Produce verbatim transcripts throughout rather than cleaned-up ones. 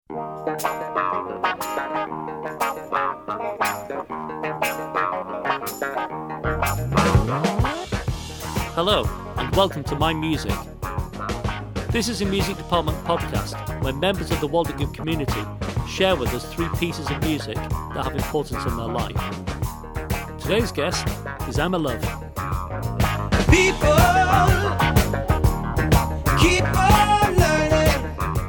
Hello, and welcome to My Music. This is a music department podcast where members of the Walsingham community share with us three pieces of music that have importance in their life. Today's guest is Emma Love. People keep on learning.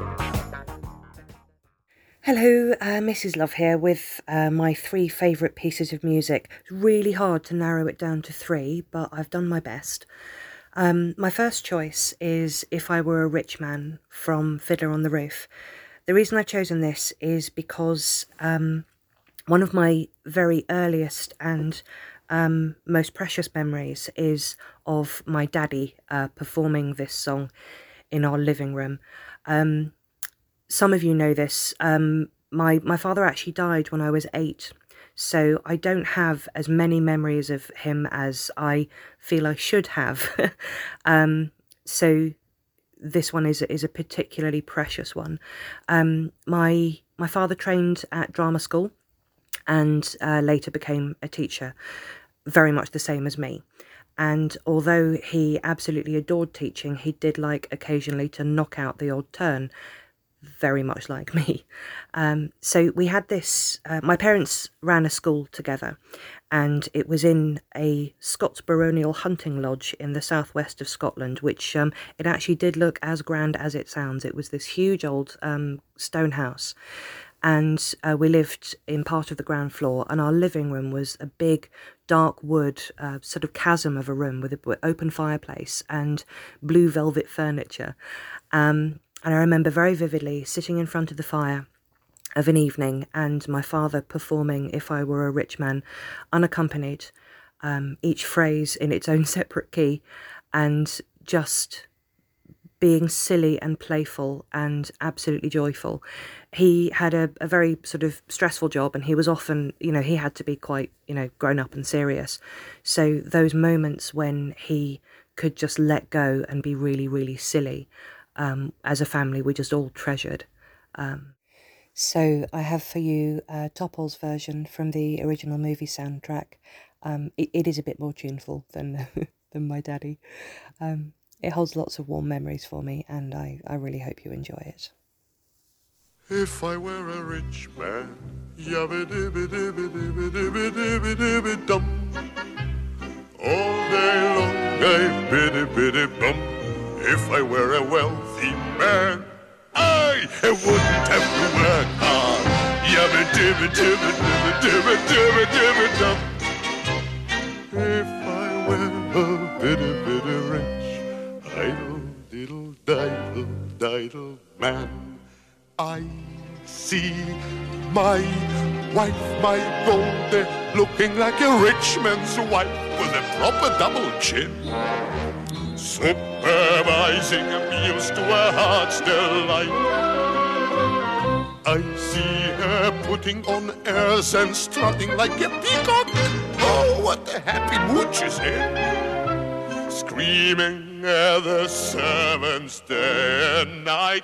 Hello, uh, Missus Love here with uh, my three favourite pieces of music. It's really hard to narrow it down to three, but I've done my best. Um, my first choice is If I Were a Rich Man from Fiddler on the Roof. The reason I've chosen this is because um, one of my very earliest and um, most precious memories is of my daddy uh, performing this song in our living room. Um, some of you know this. Um, my, my father actually died when I was eight. So I don't have as many memories of him as I feel I should have. um, so this one is is a particularly precious one. Um, my my father trained at drama school and uh, later became a teacher, very much the same as me. And although he absolutely adored teaching, he did like occasionally to knock out the odd turn, very much like me. Um, so we had this, uh, my parents ran a school together, and it was in a Scots baronial hunting lodge in the southwest of Scotland, which um, it actually did look as grand as it sounds. It was this huge old um, stone house, and uh, we lived in part of the ground floor, and our living room was a big dark wood uh, sort of chasm of a room with an open fireplace and blue velvet furniture. Um, And I remember very vividly sitting in front of the fire of an evening and my father performing If I Were a Rich Man, unaccompanied, um, each phrase in its own separate key, and just being silly and playful and absolutely joyful. He had a, a very sort of stressful job, and he was often, you know, he had to be quite, you know, grown up and serious. So those moments when he could just let go and be really, really silly, Um, as a family, we just all treasured. Um, so I have for you uh, Topple's version from the original movie soundtrack. Um, it, it is a bit more tuneful than than my daddy. Um, it holds lots of warm memories for me, and I, I really hope you enjoy it. If I were a rich man, yabba dibba dibba dibba dibba dibba dibba dum, all day long I biddy biddy bum. If I were a wealthy man, I wouldn't have to work hard. Yabba dibba dibba dibba dibba dibba dibba dum. If I were a bitty bitty rich, idle diddle diddle diddle man, I see my wife, my Goldie, looking like a rich man's wife with a proper double chin, supervising meals to her heart's delight. I see her putting on airs and strutting like a peacock. Oh, what a happy mood she's in. Screaming at the servants day and night.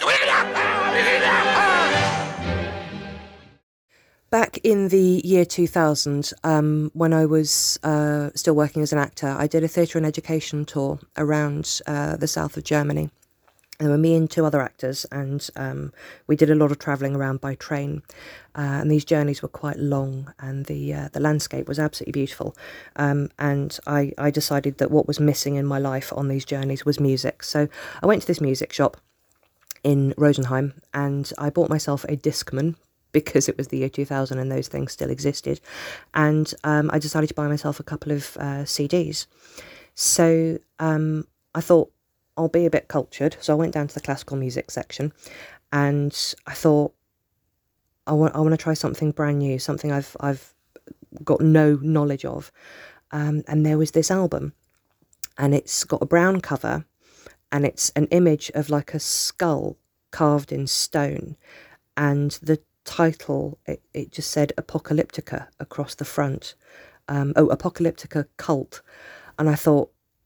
Back in the year two thousand, um, when I was uh, still working as an actor, I did a theatre and education tour around uh, the south of Germany. There were me and two other actors, and um, we did a lot of travelling around by train. Uh, and these journeys were quite long, and the uh, the landscape was absolutely beautiful. Um, and I, I decided that what was missing in my life on these journeys was music. So I went to this music shop in Rosenheim, and I bought myself a Discman, because it was the year two thousand and those things still existed. And um, I decided to buy myself a couple of uh, C Ds. So um, I thought, I'll be a bit cultured. So I went down to the classical music section, and I thought, I want I want to try something brand new, something I've I've got no knowledge of. Um, and there was this album, and it's got a brown cover, and it's an image of like a skull carved in stone, and the title, it, it just said Apocalyptica across the front. Um, oh, Apocalyptica Cult. And I thought,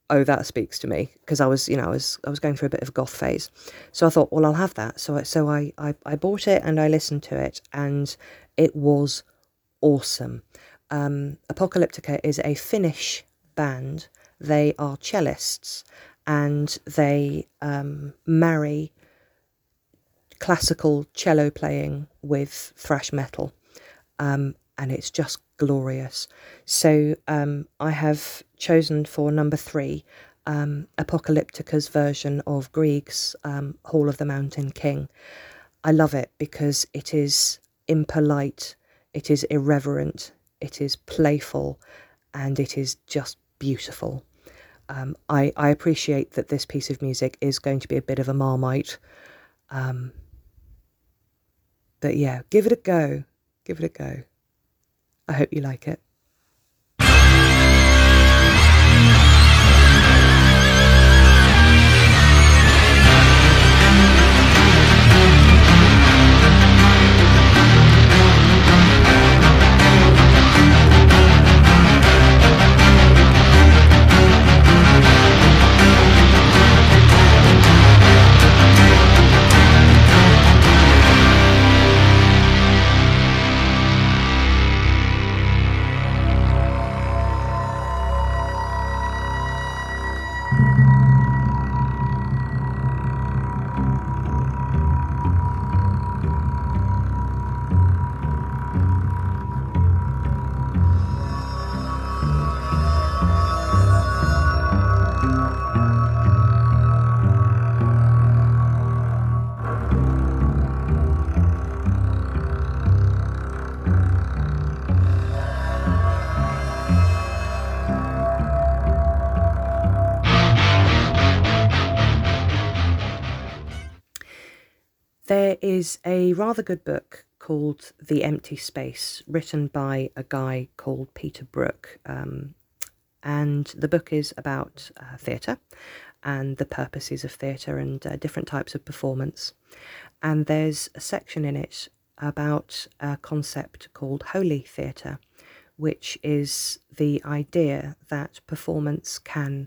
oh, that speaks to me, because I was, you know, I was I was going through a bit of a goth phase. So I thought, well, I'll have that. So I, so I, I, I bought it and I listened to it, and it was awesome. Um, Apocalyptica is a Finnish band. They are cellists, and they um, marry classical cello playing with thrash metal, um, and it's just glorious. So um, I have chosen for number three um, Apocalyptica's version of Grieg's um, Hall of the Mountain King. I love it because it is impolite, it is irreverent, it is playful, and it is just beautiful. Um, I, I appreciate that this piece of music is going to be a bit of a Marmite. Um, but yeah, give it a go. Give it a go. I hope you like it. There is a rather good book called The Empty Space, written by a guy called Peter Brook. Um, and the book is about uh, theatre and the purposes of theatre and uh, different types of performance. And there's a section in it about a concept called holy theatre, which is the idea that performance can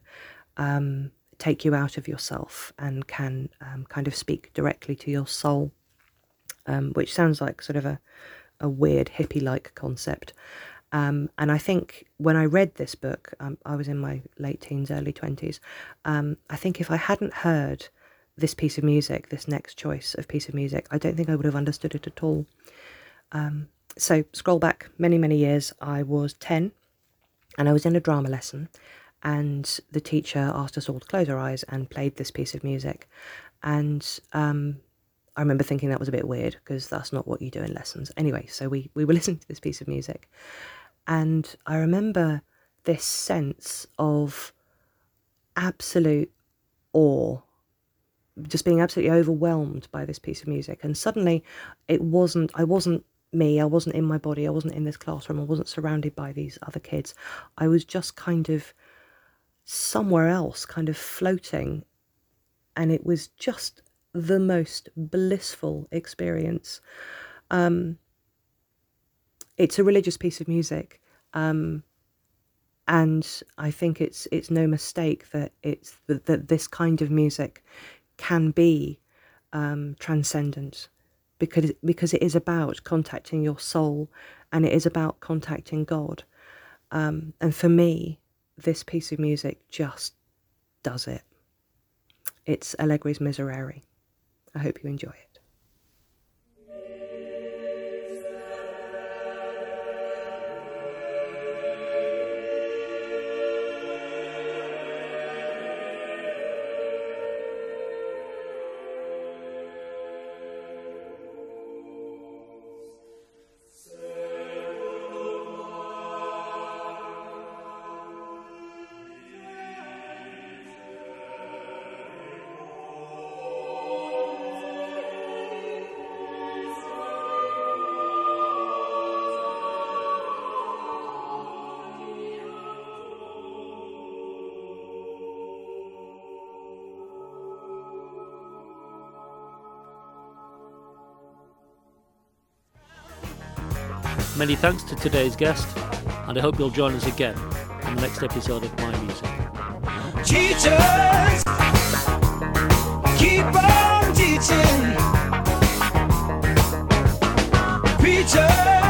um, take you out of yourself and can um, kind of speak directly to your soul, um, which sounds like sort of a, a weird hippie-like concept. Um, and I think when I read this book, um, I was in my late teens, early twenties, um, I think if I hadn't heard this piece of music, this next choice of piece of music, I don't think I would have understood it at all. Um, so scroll back many, many years, I was ten and I was in a drama lesson, and the teacher asked us all to close our eyes and played this piece of music. And um, I remember thinking that was a bit weird because that's not what you do in lessons. Anyway, so we, we were listening to this piece of music. And I remember this sense of absolute awe, just being absolutely overwhelmed by this piece of music. And suddenly it wasn't, I wasn't me, I wasn't in my body, I wasn't in this classroom, I wasn't surrounded by these other kids. I was just kind of somewhere else, kind of floating, and it was just the most blissful experience. Um, it's a religious piece of music, um, and I think it's it's no mistake that it's that, that this kind of music can be um, transcendent, because because it is about contacting your soul, and it is about contacting God. Um, and for me, this piece of music just does it. It's Allegri's Miserere. I hope you enjoy it. Many thanks to today's guest, and I hope you'll join us again on the next episode of My Music. Teachers, keep on teaching. Preachers.